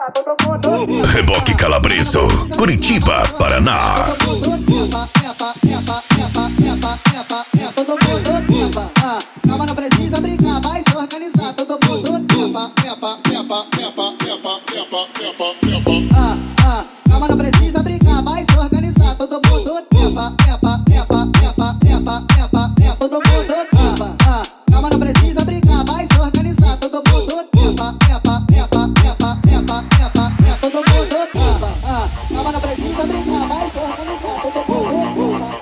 Reboque Calabreso, Curitiba, Paraná. Todo mundo calma, não precisa brincar, vai se organizar. Todo mundo calma, não precisa brincar, vai se organizar. Todo mundo todo mundo calma, não precisa brincar, vai se organizar. Todo mundo todo mundo calma, não precisa brincar, vai se organizar.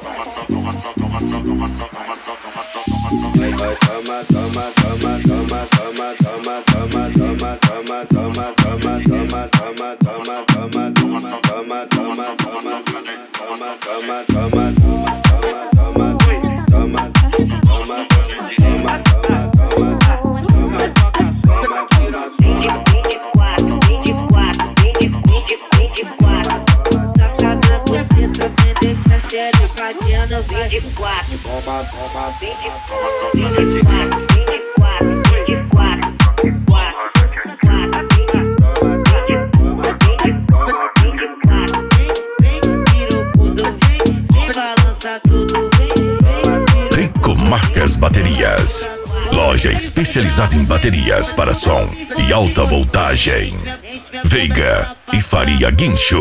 Rico Marcas Baterias, loja especializada em baterias para som e alta voltagem. Veiga e Faria Guincho.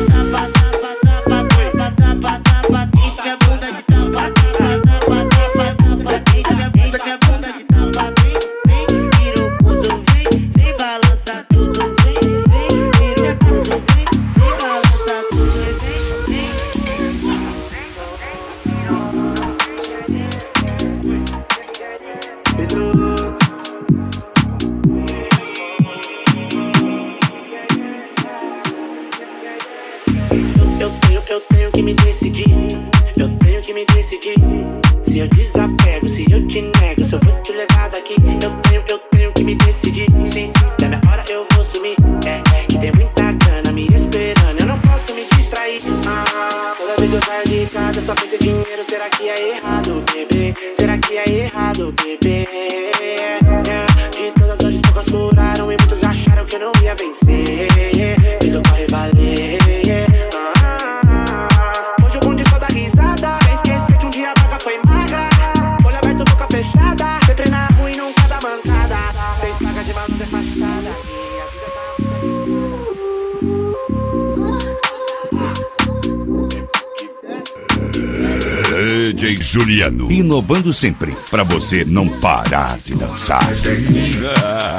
Eu tenho que me decidir. Eu tenho que me decidir. Se eu desapego, se eu te nego, se eu vou te levar daqui. Eu tenho que me decidir. Sim, na minha hora eu vou sumir. É, que tem muita grana me esperando, eu não posso me distrair. Toda vez eu saio de casa, só penso em dinheiro. Será que é errado, bebê? Será que é errado, bebê? De todas as horas poucas curaram e muitos acharam que eu não ia vencer. Fiz o corre valer. Hoje o bonde só dá risada, sem esquecer que um dia a vaca foi magra. Olho aberto, boca fechada, sempre na rua e nunca dá mancada. Seis pagas de maluco é fachada. E a vida DJ Juliano, inovando sempre pra você não parar de dançar.